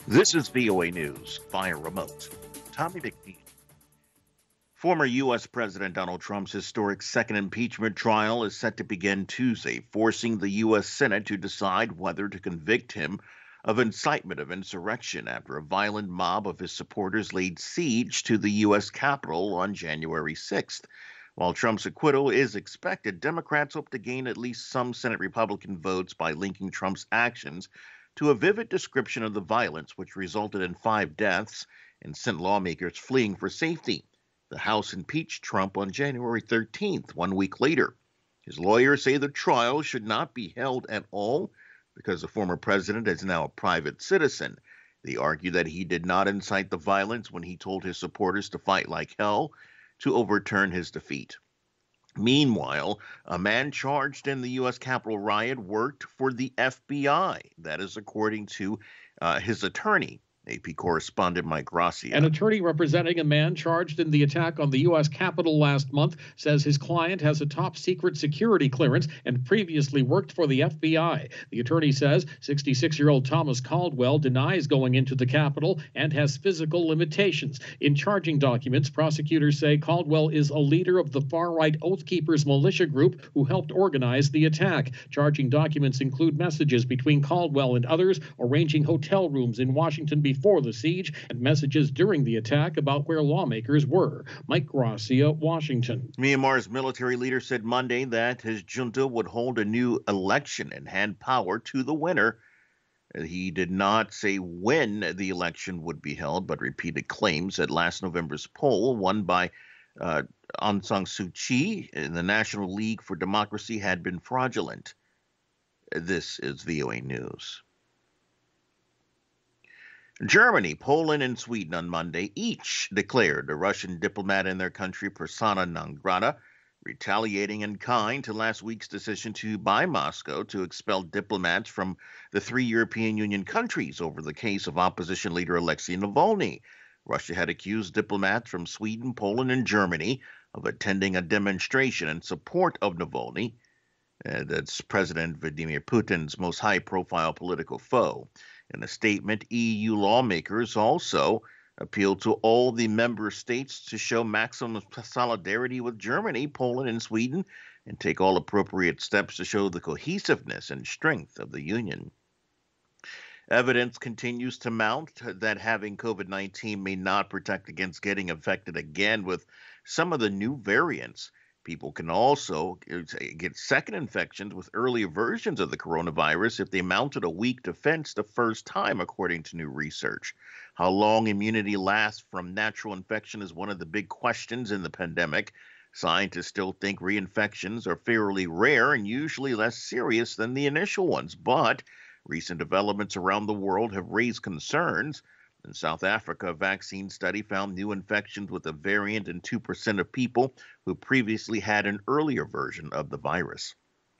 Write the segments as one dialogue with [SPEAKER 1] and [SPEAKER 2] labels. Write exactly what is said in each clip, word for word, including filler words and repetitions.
[SPEAKER 1] This is V O A News via remote. Tommy McNeil. Former U S. President Donald Trump's historic second impeachment trial is set to begin Tuesday, forcing the U S. Senate to decide whether to convict him of incitement of insurrection after a violent mob of his supporters laid siege to the U S. Capitol on January sixth. While Trump's acquittal is expected, Democrats hope to gain at least some Senate Republican votes by linking Trump's actions to a vivid description of the violence which resulted in five deaths and sent lawmakers fleeing for safety. The House impeached Trump on January thirteenth, one week later. His lawyers say the trial should not be held at all because the former president is now a private citizen. They argue that he did not incite the violence when he told his supporters to fight like hell to overturn his defeat. Meanwhile, a man charged in the U S. Capitol riot worked for the F B I. That is according to uh, his attorney, A P correspondent Mike Gracia.
[SPEAKER 2] An attorney representing a man charged in the attack on the U S. Capitol last month says his client has a top-secret security clearance and previously worked for the F B I. The attorney says sixty-six-year-old Thomas Caldwell denies going into the Capitol and has physical limitations. In charging documents, prosecutors say Caldwell is a leader of the far-right Oath Keepers militia group who helped organize the attack. Charging documents include messages between Caldwell and others arranging hotel rooms in Washington before the siege and messages during the attack about where lawmakers were. Mike Gracia, Washington.
[SPEAKER 1] Myanmar's military leader said Monday that his junta would hold a new election and hand power to the winner. He did not say when the election would be held, but repeated claims that last November's poll, won by uh, Aung San Suu Kyi in the National League for Democracy, had been fraudulent. This is V O A News. Germany, Poland, and Sweden on Monday each declared a Russian diplomat in their country persona non grata, retaliating in kind to last week's decision to by Moscow to expel diplomats from the three European Union countries over the case of opposition leader Alexei Navalny. Russia had accused diplomats from Sweden, Poland, and Germany of attending a demonstration in support of Navalny. Uh, that's President Vladimir Putin's most high-profile political foe. In a statement, E U lawmakers also appealed to all the member states to show maximum solidarity with Germany, Poland, and Sweden, and take all appropriate steps to show the cohesiveness and strength of the Union. Evidence continues to mount that having COVID nineteen may not protect against getting infected again with some of the new variants. People can also get second infections with earlier versions of the coronavirus if they mounted a weak defense the first time, according to new research. How long immunity lasts from natural infection is one of the big questions in the pandemic. Scientists still think reinfections are fairly rare and usually less serious than the initial ones, but recent developments around the world have raised concerns. In South Africa, a vaccine study found new infections with a variant in two percent of people who previously had an earlier version of the virus.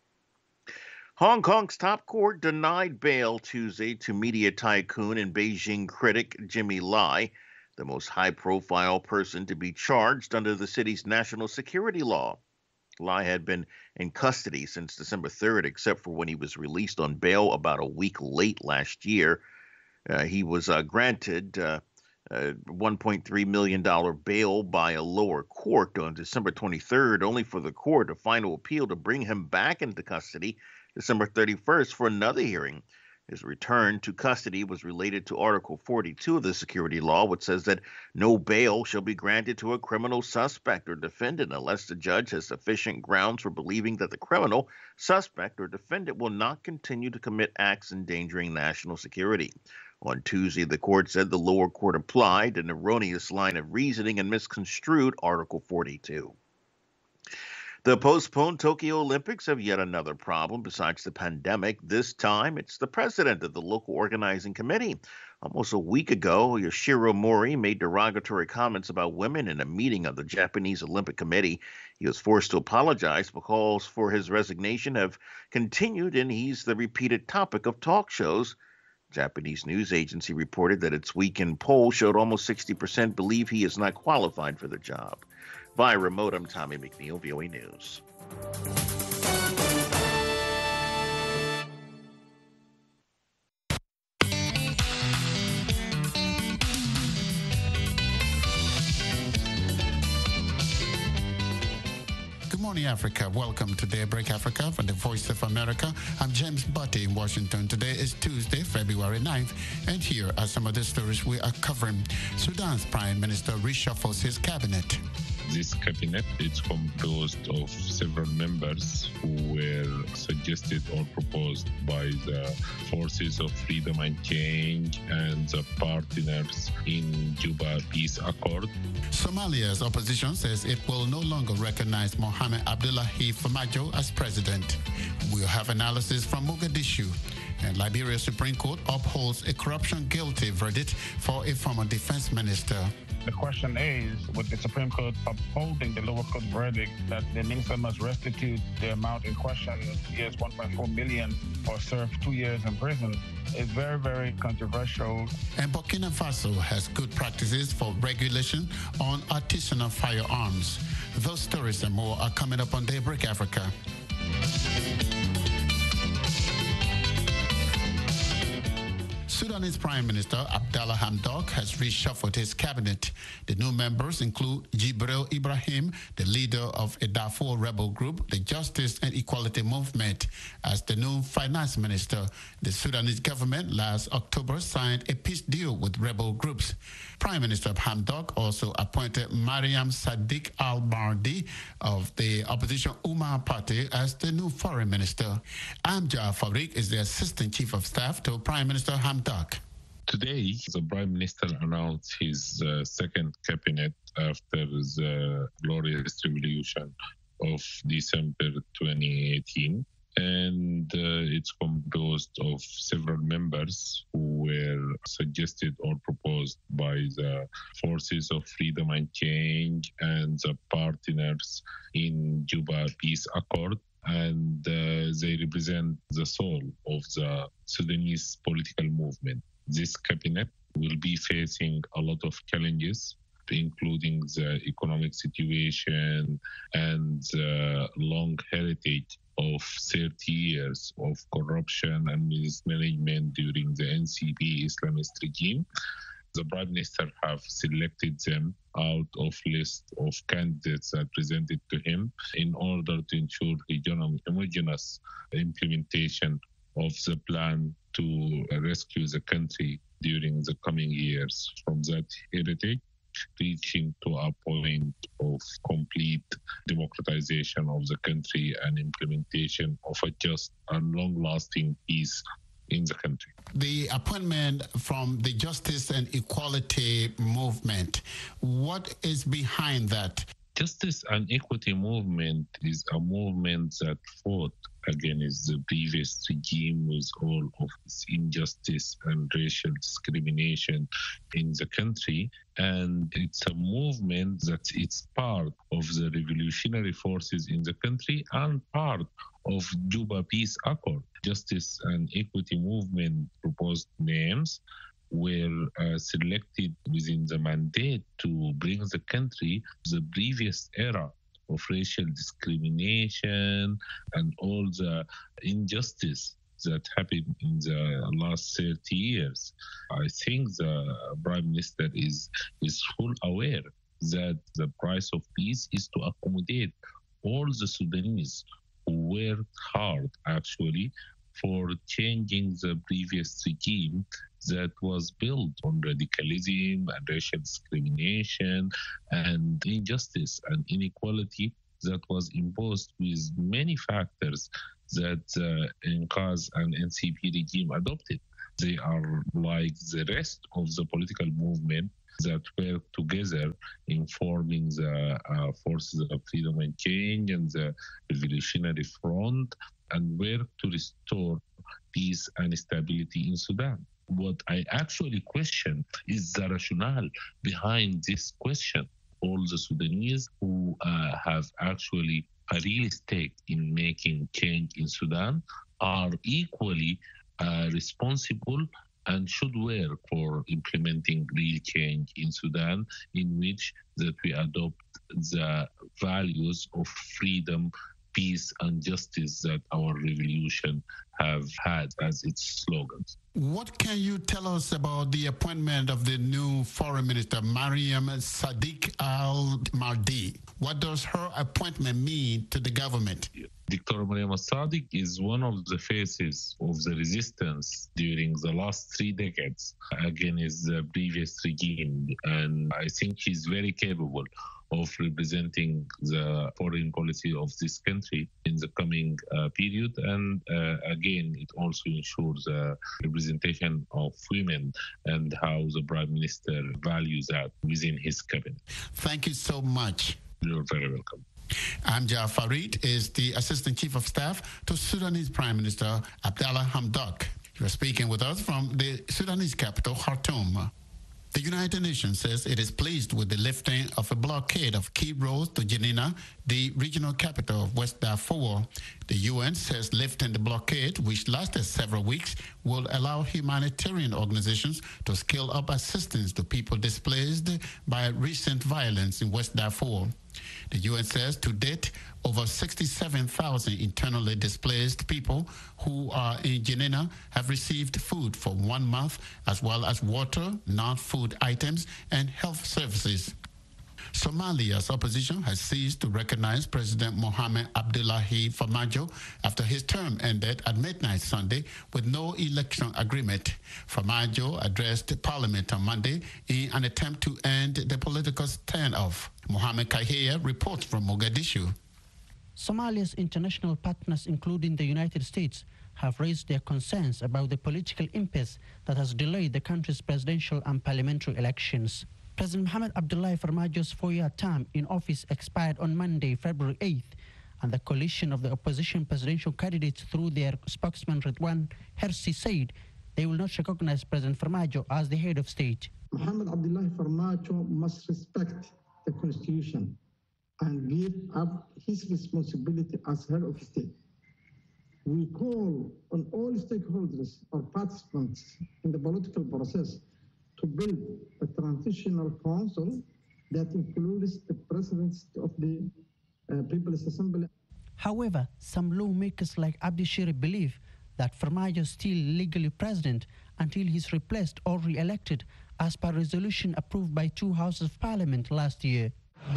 [SPEAKER 1] Hong Kong's top court denied bail Tuesday to media tycoon and Beijing critic Jimmy Lai, the most high-profile person to be charged under the city's national security law. Lai had been in custody since December third, except for when he was released on bail about a week late last year. Uh, he was uh, granted uh, uh, one point three million dollars bail by a lower court on December twenty-third, only for the court a final appeal to bring him back into custody December thirty-first for another hearing. His return to custody was related to Article forty-two of the security law, which says that no bail shall be granted to a criminal suspect or defendant unless the judge has sufficient grounds for believing that the criminal, suspect, or defendant will not continue to commit acts endangering national security. On Tuesday, the court said the lower court applied an erroneous line of reasoning and misconstrued Article forty-two. The postponed Tokyo Olympics have yet another problem besides the pandemic. This time, it's the president of the local organizing committee. Almost a week ago, Yoshiro Mori made derogatory comments about women in a meeting of the Japanese Olympic Committee. He was forced to apologize because for his resignation have continued, and he's the repeated topic of talk shows. Japanese news agency reported that its weekend poll showed almost sixty percent believe he is not qualified for the job. Via remote, I'm Tommy McNeil, V O A News.
[SPEAKER 3] morning, Africa. Welcome to Daybreak Africa from the Voice of America. I'm James Butty in Washington. Today is Tuesday, February ninth, and here are some of the stories we are covering. Sudan's Prime Minister reshuffles his cabinet.
[SPEAKER 4] This cabinet is composed of several members who were suggested or proposed by the Forces of Freedom and Change and the partners in Juba Peace Accord.
[SPEAKER 3] Somalia's opposition says it will no longer recognize Mohamed Abdullahi Farmajo as president. We'll have analysis from Mogadishu. And Liberia's Supreme Court upholds a corruption guilty verdict for a former defense minister.
[SPEAKER 5] The question is, with the Supreme Court upholding the lower court verdict that the minister must restitute the amount in question, yes, one point four million, or serve two years in prison, is very, very controversial.
[SPEAKER 3] And Burkina Faso has good practices for regulation on artisanal firearms. Those stories and more are coming up on Daybreak Africa. Sudanese Prime Minister Abdallah Hamdok has reshuffled his cabinet. The new members include Jibril Ibrahim, the leader of a Darfur rebel group, the Justice and Equality Movement, as the new finance minister. The Sudanese government last October signed a peace deal with rebel groups. Prime Minister Hamdok also appointed Mariam Sadiq Al-Mardi of the opposition Umar Party as the new foreign minister. Amjad Farik is the assistant chief of staff to Prime Minister Hamdok.
[SPEAKER 4] Today, the Prime Minister announced his uh, second cabinet after the glorious revolution of December twenty eighteen. And uh, it's composed of several members who were suggested or proposed by the Forces of Freedom and Change and the partners in Juba Peace Accord. And uh, they represent the soul of the Sudanese political movement. This cabinet will be facing a lot of challenges, including the economic situation and the long heritage of thirty years of corruption and mismanagement during the N C P Islamist regime. The Prime Minister have selected them out of list of candidates that presented to him in order to ensure regional homogeneous implementation of the plan to rescue the country during the coming years from that heritage, reaching to a point of complete democratization of the country and implementation of a just and long-lasting peace in the country.
[SPEAKER 3] The appointment from the Justice and Equality Movement, what is behind that?
[SPEAKER 4] Justice and Equity Movement is a movement that fought against the previous regime with all of its injustice and racial discrimination in the country. And it's a movement that it's part of the revolutionary forces in the country and part of Juba Peace Accord. Justice and Equity Movement proposed names were uh, selected within the mandate to bring the country to the previous era of racial discrimination and all the injustice that happened in the last thirty years. I think the Prime Minister is, is full aware that the price of peace is to accommodate all the Sudanese who worked hard, actually, for changing the previous regime that was built on radicalism and racial discrimination and injustice and inequality that was imposed with many factors that uh, N C A S and N C P regime adopted. They are like the rest of the political movement that work together in forming the uh, Forces of Freedom and Change and the Revolutionary Front and work to restore peace and stability in Sudan. What I actually question is the rationale behind this question. All the Sudanese who uh, have actually a real stake in making change in Sudan are equally uh, responsible and should work for implementing real change in Sudan, in which that we adopt the values of freedom peace and justice that our revolution have had as its slogans.
[SPEAKER 3] What can you tell us about the appointment of the new foreign minister, Mariam Sadiq Al-Mahdi? What does her appointment mean to the government?
[SPEAKER 4] Doctor Mariam Sadiq is one of the faces of the resistance during the last three decades against the previous regime, and I think she's very capable of representing the foreign policy of this country in the coming uh, period. And uh, again, it also ensures uh, representation of women and how the Prime Minister values that within his cabinet.
[SPEAKER 3] Thank you so much.
[SPEAKER 4] You're very welcome.
[SPEAKER 3] Amjad Farid is the Assistant Chief of Staff to Sudanese Prime Minister Abdallah Hamdok. You are speaking with us from the Sudanese capital, Khartoum. The United Nations says it is pleased with the lifting of a blockade of key roads to Jenin, the regional capital of West Darfur. The U N says lifting the blockade, which lasted several weeks, will allow humanitarian organizations to scale up assistance to people displaced by recent violence in West Darfur. The U N says to date, over sixty-seven thousand internally displaced people who are in Jenin have received food for one month, as well as water, non-food items, and health services. Somalia's opposition has ceased to recognize President Mohamed Abdullahi Farmajo after his term ended at midnight Sunday with no election agreement. Farmajo addressed Parliament on Monday in an attempt to end the political standoff. Mohamed Kahia reports from Mogadishu.
[SPEAKER 6] Somalia's international partners, including the United States, have raised their concerns about the political impasse that has delayed the country's presidential and parliamentary elections. President Mohamed Abdullahi Farmajo's four-year term in office expired on Monday, February eighth, and the coalition of the opposition presidential candidates through their spokesman Ridwan Hersi said they will not recognize President Farmajo as the head of state.
[SPEAKER 7] Mohamed Abdullahi Farmajo must respect the constitution and give up his responsibility as head of state. We call on all stakeholders or participants in the political process to build a transitional council that includes the president of the uh, People's Assembly.
[SPEAKER 6] However, some lawmakers like Abdi Shiri believe that Farmajo is still legally president until he's replaced or re-elected as per resolution approved by two houses of parliament last year.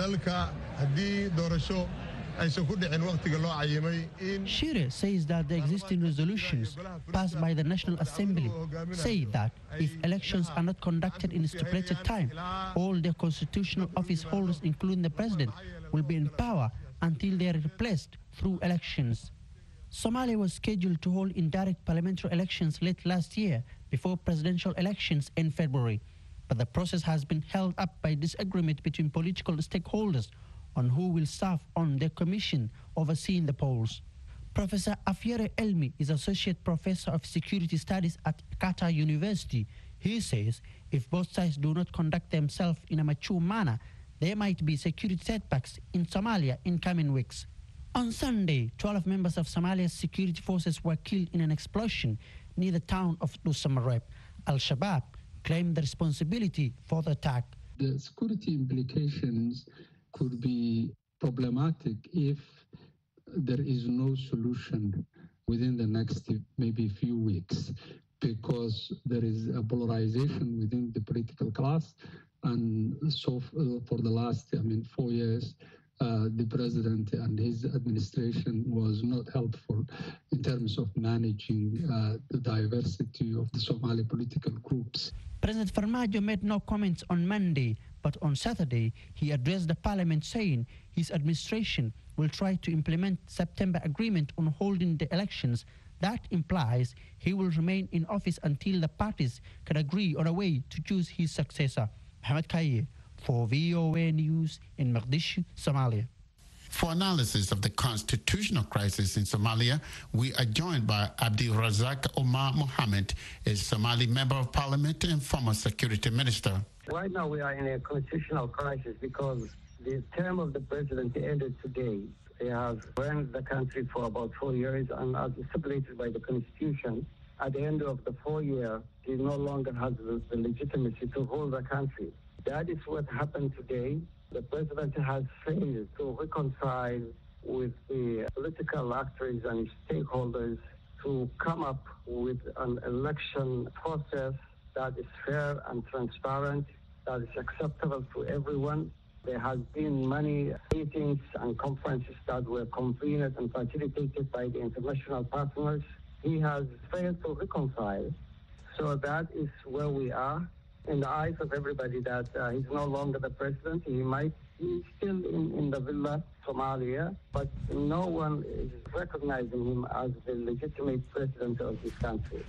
[SPEAKER 6] Shire says that the existing resolutions passed by the National Assembly say that if elections are not conducted in a stipulated time, all the constitutional office holders, including the president, will be in power until they are replaced through elections. Somalia was scheduled to hold indirect parliamentary elections late last year before presidential elections in February, but the process has been held up by disagreement between political stakeholders on who will serve on the commission overseeing the polls. Professor Afiere Elmi is Associate Professor of Security Studies at Qatar University. He says if both sides do not conduct themselves in a mature manner, there might be security setbacks in Somalia in coming weeks. On Sunday, twelve members of Somalia's security forces were killed in an explosion near the town of Dusamareb. Al-Shabaab claimed the responsibility for the attack.
[SPEAKER 8] The security implications could be problematic if there is no solution within the next maybe few weeks, because there is a polarization within the political class. And so for the last, I mean, four years, uh, the president and his administration was not helpful in terms of managing uh, the diversity of the Somali political groups.
[SPEAKER 6] President Farmajo made no comments on Monday, but on Saturday, he addressed the parliament saying his administration will try to implement September agreement on holding the elections. That implies he will remain in office until the parties can agree on a way to choose his successor. Mohamed Kaye for V O A News in Mogadishu, Somalia.
[SPEAKER 3] For analysis of the constitutional crisis in Somalia, we are joined by Abdi Razak Omar Mohammed, a Somali member of parliament and former security minister.
[SPEAKER 9] Right now we are in a constitutional crisis because the term of the president ended today. They have run the country for about four years, and as stipulated by the constitution, at the end of the four year, he no longer has the, the legitimacy to hold the country. That is what happened today. The president has failed to reconcile with the political actors and stakeholders to come up with an election process that is fair and transparent, that is acceptable to everyone. There has been many meetings and conferences that were convened and facilitated by the international partners. He has failed to reconcile. So that is where we are. In the eyes of everybody, that uh, he's no longer the president. He might be still in, in the villa, Somalia, but no one is recognizing him as the legitimate president of this country.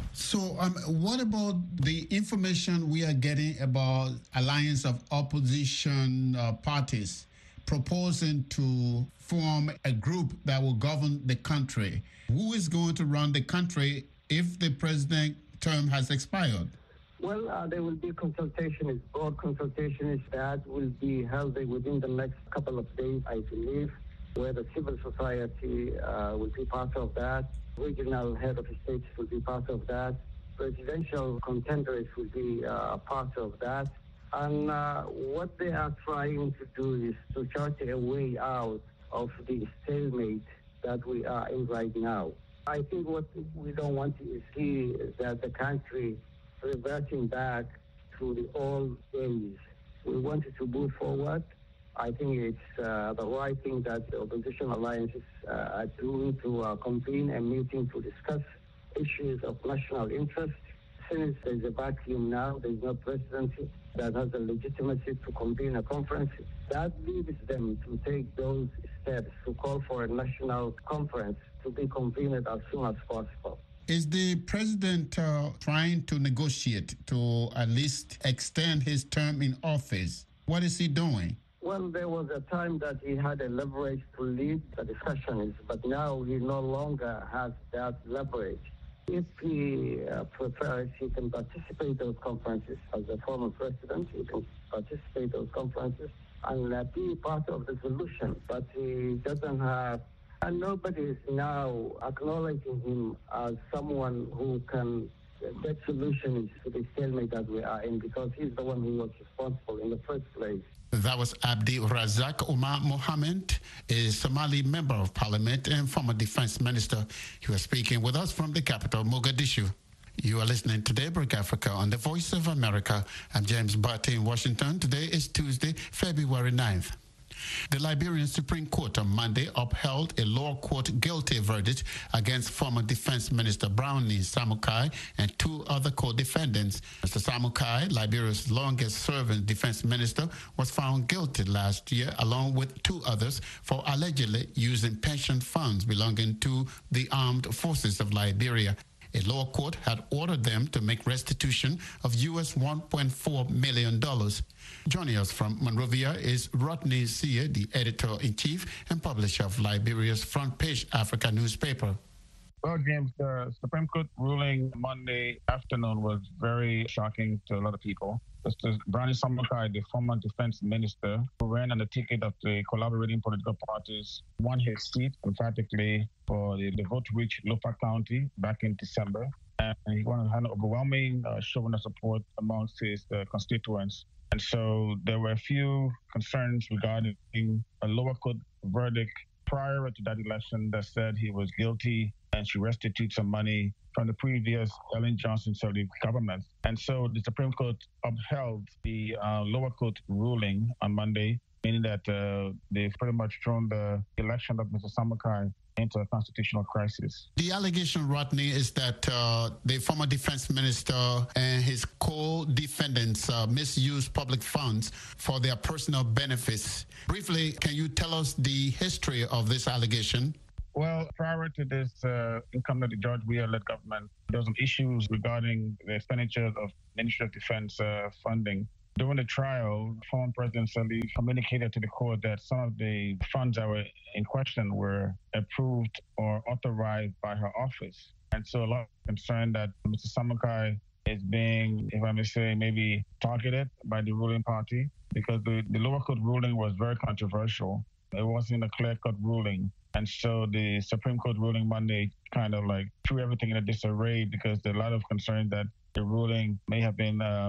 [SPEAKER 3] So um, what about the information we are getting about alliance of opposition uh, parties proposing to form a group that will govern the country? Who is going to run the country if the president term has expired?
[SPEAKER 9] Well, uh, there will be consultation, broad consultation that will be held within the next couple of days, I believe, where the civil society uh, will be part of that. Regional head of states will be part of that. Presidential contenders will be uh, part of that. And uh, what they are trying to do is to chart a way out of the stalemate that we are in right now. I think what we don't want to see is that the country reverting back to the old days. We wanted to move forward. I think it's uh, the right thing that the opposition alliances uh, are doing to uh, convene a meeting to discuss issues of national interest. Since there's a vacuum now, there's no presidency that has the legitimacy to convene a conference. That leaves them to take those steps to call for a national conference to be convened as soon as possible.
[SPEAKER 3] Is the president uh, trying to negotiate to at least extend his term in office? What is he doing?
[SPEAKER 9] Well, there was a time that he had a leverage to lead the discussions, but now he no longer has that leverage. If he uh, prefers, he can participate in those conferences as a former president. He can participate in those conferences and uh, be part of the solution, but he doesn't have. And nobody is now acknowledging him as someone who can get solutions to the stalemate that we are in, because he's the one who was responsible in the first place.
[SPEAKER 3] That was Abdi Razak Umar Mohammed, a Somali member of parliament and former defense minister. He was speaking with us from the capital, Mogadishu. You are listening to Daybreak Africa on the Voice of America. I'm James Barty in Washington. Today is Tuesday, February ninth. The Liberian Supreme Court on Monday upheld a lower court guilty verdict against former Defense Minister Brownie Samukai and two other co-defendants. Mister Samukai, Liberia's longest-serving defense minister, was found guilty last year along with two others for allegedly using pension funds belonging to the armed forces of Liberia. A lower court had ordered them to make restitution of U S one point four million dollars. Joining us from Monrovia is Rodney Sear, the editor-in-chief and publisher of Liberia's Front Page Africa newspaper.
[SPEAKER 5] Well, James, the Supreme Court ruling Monday afternoon was very shocking to a lot of people. Mister Brownie Samukai, the former defense minister, who ran on the ticket of the collaborating political parties, won his seat emphatically for the, the vote-rich Lofa County back in December. And he won an overwhelming uh, showing of support amongst his uh, constituents. And so there were a few concerns regarding a lower court verdict prior to that election that said he was guilty and should restitute some money from the previous Ellen Johnson Sirleaf government. And so the Supreme Court upheld the uh, lower court ruling on Monday, meaning that uh, they've pretty much thrown the election of Mister Samukai into a constitutional crisis.
[SPEAKER 3] The allegation, Rodney, is that uh, the former defense minister and his co-defendants uh, misused public funds for their personal benefits. Briefly, can you tell us the history of this allegation?
[SPEAKER 5] Well, prior to this uh, income of the George Weah-led government, there were some issues regarding the expenditure of Ministry of Defense uh, funding. During the trial, former President Sirleaf communicated to the court that some of the funds that were in question were approved or authorized by her office. And so a lot of concern that Mister Samukai is being, if I may say, maybe targeted by the ruling party, because the, the lower court ruling was very controversial. It wasn't a clear-cut ruling. And so the Supreme Court ruling Monday kind of like threw everything in a disarray, because there are a lot of concern that the ruling may have been um,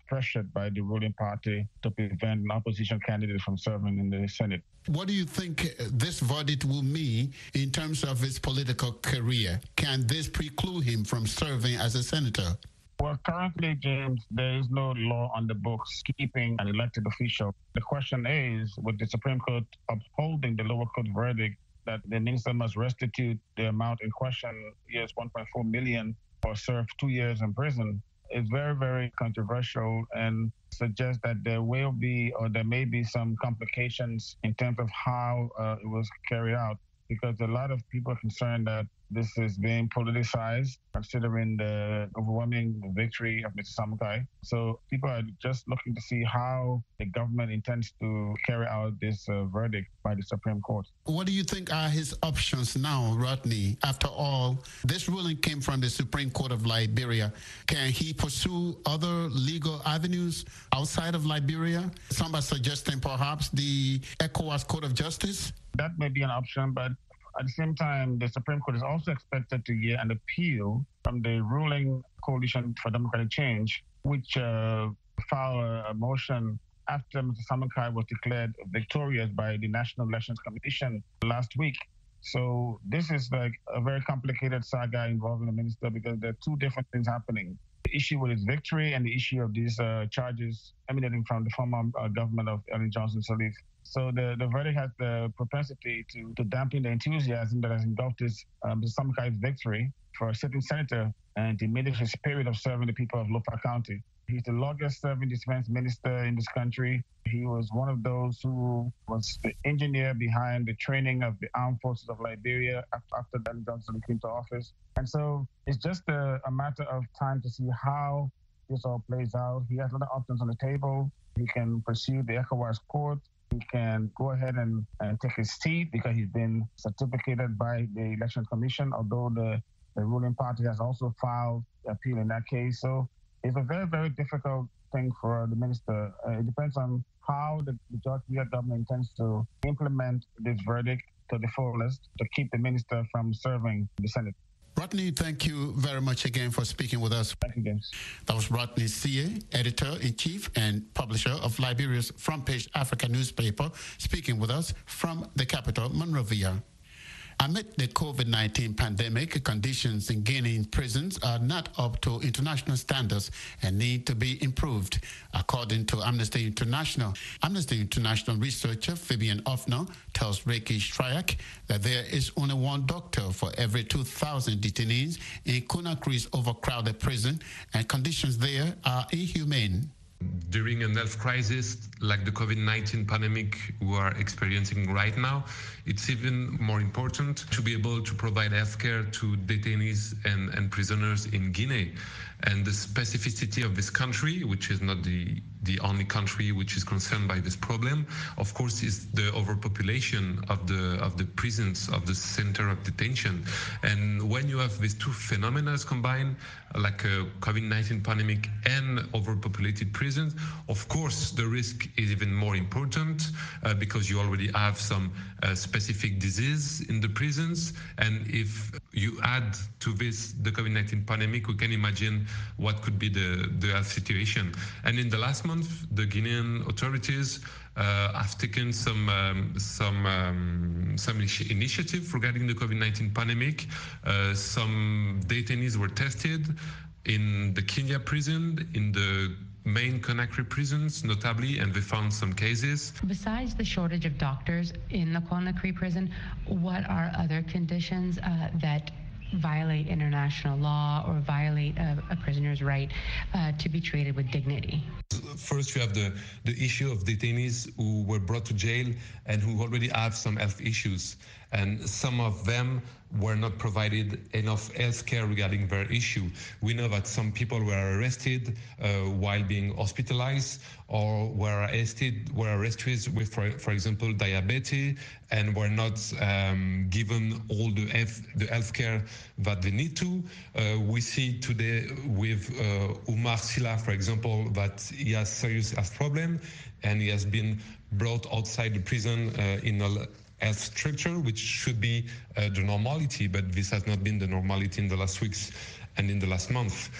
[SPEAKER 5] pressured by the ruling party to prevent an opposition candidate from serving in the Senate.
[SPEAKER 3] What do you think this verdict will mean in terms of his political career? Can this preclude him from serving as a senator?
[SPEAKER 5] Well, currently, James, there is no law on the books keeping an elected official. The question is, with the Supreme Court upholding the lower court verdict that the minister must restitute the amount in question, yes, one point four million, or serve two years in prison, is very, very controversial and suggests that there will be or there may be some complications in terms of how uh, it was carried out, because a lot of people are concerned that this is being politicized, considering the overwhelming victory of Mister Samukai. So people are just looking to see how the government intends to carry out this uh, verdict by the Supreme Court.
[SPEAKER 3] What do you think are his options now, Rodney? After all, this ruling came from the Supreme Court of Liberia. Can he pursue other legal avenues outside of Liberia? Some are suggesting perhaps the ECOWAS Court of Justice?
[SPEAKER 5] That may be an option, but at the same time, the Supreme Court is also expected to hear an appeal from the ruling Coalition for Democratic Change, which uh, filed a motion after Mister Samukai was declared victorious by the National Elections Commission last week. So this is like a very complicated saga involving the minister, because there are two different things happening. The issue with his victory and the issue of these uh, charges emanating from the former uh, government of Ellen Johnson Sirleaf. So the, the verdict has the propensity to, to dampen the enthusiasm that has engulfed his um, Samukai's victory for a sitting senator and diminish his spirit of serving the people of Lopa County. He's the longest serving defense minister in this country. He was one of those who was the engineer behind the training of the armed forces of Liberia after Ellen Johnson came to office. And so it's just a, a matter of time to see how this all plays out. He has other options on the table. He can pursue the ECOWAS court. He can go ahead and, and take his seat because he's been certificated by the Election Commission, although the, the ruling party has also filed the appeal in that case. So it's a very, very difficult thing for the minister. Uh, it depends on how the, the Georgia government intends to implement this verdict to the fullest to keep the minister from serving the Senate.
[SPEAKER 3] Rodney, thank you very much again for speaking with us.
[SPEAKER 5] Thank you, James.
[SPEAKER 3] That was Rodney Sie, editor-in-chief and publisher of Liberia's Front Page Africa newspaper, speaking with us from the capital, Monrovia. Amid the COVID nineteen pandemic, conditions in Guinean prisons are not up to international standards and need to be improved, according to Amnesty International. Amnesty International researcher Fabian Offner tells Reiki Shryak that there is only one doctor for every two thousand detainees in Conakry's overcrowded prison, and conditions there are inhumane.
[SPEAKER 10] During a health crisis like the COVID nineteen pandemic we are experiencing right now, it's even more important to be able to provide healthcare to detainees and, and prisoners in Guinea. And the specificity of this country, which is not the, the only country which is concerned by this problem, of course, is the overpopulation of the of the prisons, of the center of detention. And when you have these two phenomena combined, like a COVID nineteen pandemic and overpopulated prisons, of course, the risk is even more important uh, because you already have some uh, specific disease in the prisons. And if you add to this the COVID nineteen pandemic, we can imagine what could be the, the health situation. And in the last month, the Guinean authorities uh, have taken some um, some um, some initiative regarding the COVID nineteen pandemic. Uh, some detainees were tested in the Kenya prison, in the main Conakry prisons, notably, and they found some cases.
[SPEAKER 11] Besides the shortage of doctors in the Conakry prison, what are other conditions uh, that violate international law or violate a, a prisoner's right uh, to be treated with dignity?
[SPEAKER 10] First, you have the, the issue of detainees who were brought to jail and who already have some health issues. And some of them were not provided enough health care regarding their issue. We know that some people were arrested uh, while being hospitalized, or were arrested were arrested with, for, for example, diabetes, and were not um, given all the health, the health care that they need to. Uh, we see today with uh, Umar Silla, for example, that he has serious health problem, and he has been brought outside the prison uh, in a health structure, which should be uh, the normality, but this has not been the normality in the last weeks and in the last month.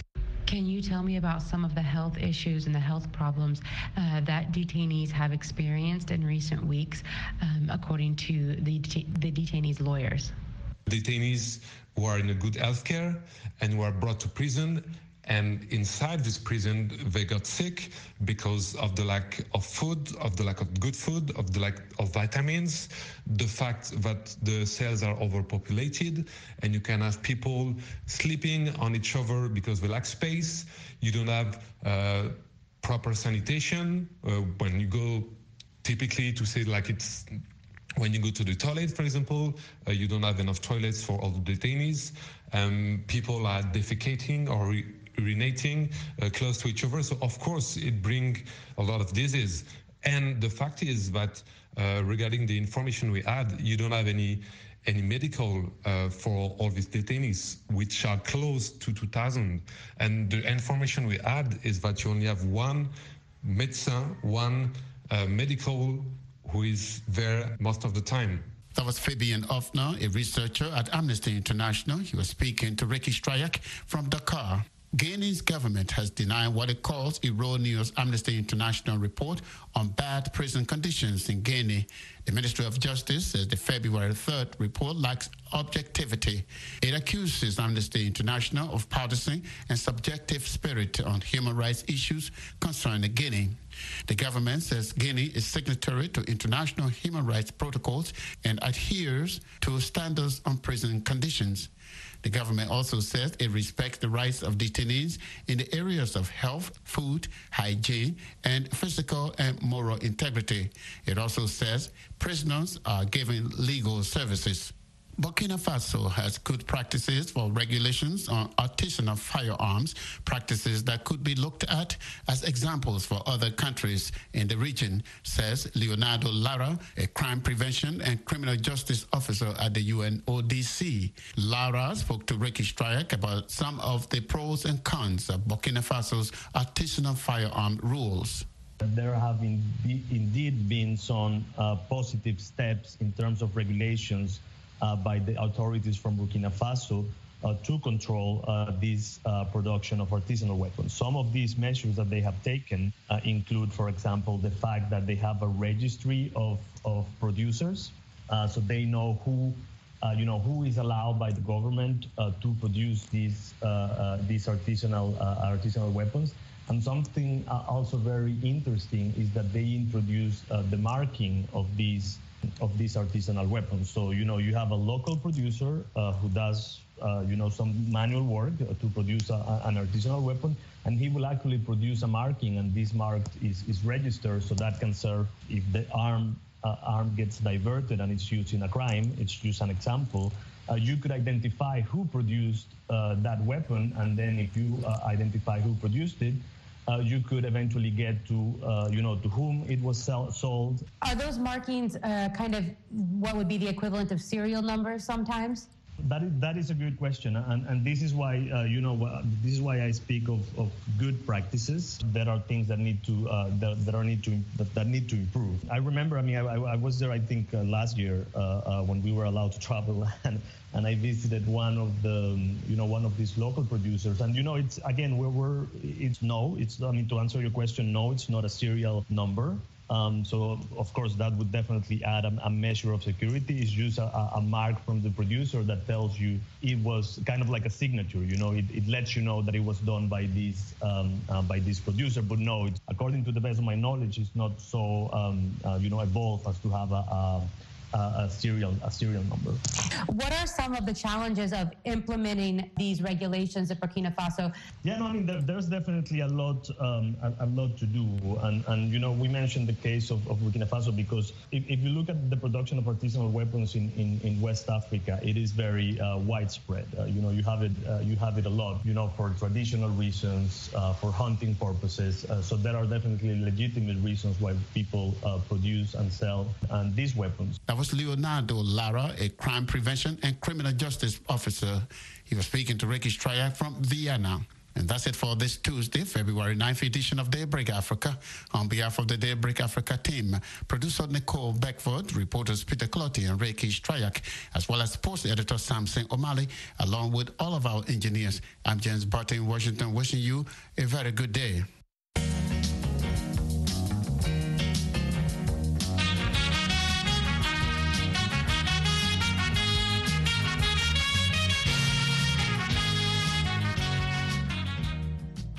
[SPEAKER 11] Can you tell me about some of the health issues and the health problems uh, that detainees have experienced in recent weeks, um, according to the, the detainees' lawyers?
[SPEAKER 10] Detainees who are in a good health care and who are brought to prison, and inside this prison they got sick because of the lack of food, of the lack of good food, of the lack of vitamins, the fact that the cells are overpopulated, and you can have people sleeping on each other because they lack space. You don't have uh, proper sanitation uh, when you go, typically, to say like it's when you go to the toilet, for example, uh, you don't have enough toilets for all the detainees. Um, people are defecating or urinating uh, close to each other. So, of course, it brings a lot of disease. And the fact is that uh, regarding the information we had, you don't have any any medical uh, for all these detainees, which are close to two thousand. And the information we had is that you only have one medecin, one uh, medical who is there most of the time.
[SPEAKER 3] That was Fabian Offner, a researcher at Amnesty International. He was speaking to Ricky Strayak from Dakar. Guinea's government has denied what it calls erroneous Amnesty International report on bad prison conditions in Guinea. The Ministry of Justice says the February third report lacks objectivity. It accuses Amnesty International of partisan and subjective spirit on human rights issues concerning Guinea. The government says Guinea is signatory to international human rights protocols and adheres to standards on prison conditions. The government also says it respects the rights of detainees in the areas of health, food, hygiene, and physical and moral integrity. It also says prisoners are given legal services. Burkina Faso has good practices for regulations on artisanal firearms, practices that could be looked at as examples for other countries in the region, says Leonardo Lara, a crime prevention and criminal justice officer at the U N O D C. Lara spoke to Ricky Strayak about some of the pros and cons of Burkina Faso's artisanal firearm rules.
[SPEAKER 12] There have indeed, indeed been some uh, positive steps in terms of regulations Uh, by the authorities from Burkina Faso uh, to control uh, this uh, production of artisanal weapons. Some of these measures that they have taken uh, include, for example, the fact that they have a registry of, of producers, uh, so they know who, uh, you know, who is allowed by the government uh, to produce these uh, uh, these artisanal uh, artisanal weapons. And something uh, also very interesting is that they introduce uh, the marking of these of these artisanal weapons. So, you know, you have a local producer uh, who does, uh, you know, some manual work to produce a, an artisanal weapon, and he will actually produce a marking, and this mark is, is registered, so that can serve if the arm uh, arm gets diverted and it's used in a crime. It's just an example. Uh, you could identify who produced uh, that weapon, and then if you uh, identify who produced it, Uh, you could eventually get to, uh, you know, to whom it was sell- sold.
[SPEAKER 11] Are those markings uh, kind of what would be the equivalent of serial numbers sometimes?
[SPEAKER 12] That is, that is a good question, and, and this is why uh, you know this is why I speak of, of good practices. There are things that need to uh, that, that are need to that, that need to improve. I remember, I mean, I, I was there, I think, uh, last year uh, uh, when we were allowed to travel, and and I visited one of the you know one of these local producers, and you know it's again we're, we're it's no, it's I mean to answer your question, no, it's not a serial number. Um, so, of course, that would definitely add a, a measure of security. It's just a, a mark from the producer that tells you it was kind of like a signature. You know, it, it lets you know that it was done by this um, uh, by this producer. But no, it's, according to the best of my knowledge, it's not so um, uh, you know evolved as to have a, a Uh, a serial a serial number.
[SPEAKER 11] What are some of the challenges of implementing these regulations in Burkina Faso?
[SPEAKER 12] Yeah, no, I mean there, there's definitely a lot um, a, a lot to do, and and you know we mentioned the case of, of Burkina Faso because if, if you look at the production of artisanal weapons in, in, in West Africa, it is very uh, widespread. Uh, you know you have it uh, you have it a lot. You know for traditional reasons, uh, for hunting purposes. Uh, so there are definitely legitimate reasons why people uh, produce and sell and these weapons.
[SPEAKER 3] Was Leonardo Lara, a crime prevention and criminal justice officer. He was speaking to Ricky Strayak from Vienna. And that's it for this Tuesday, February ninth edition of Daybreak Africa. On behalf of the Daybreak Africa team, producer Nicole Beckford, reporters Peter Clotty and Reiki Strayak, as well as sports editor Samson O'Malley, along with all of our engineers. I'm James Barton in Washington, wishing you a very good day.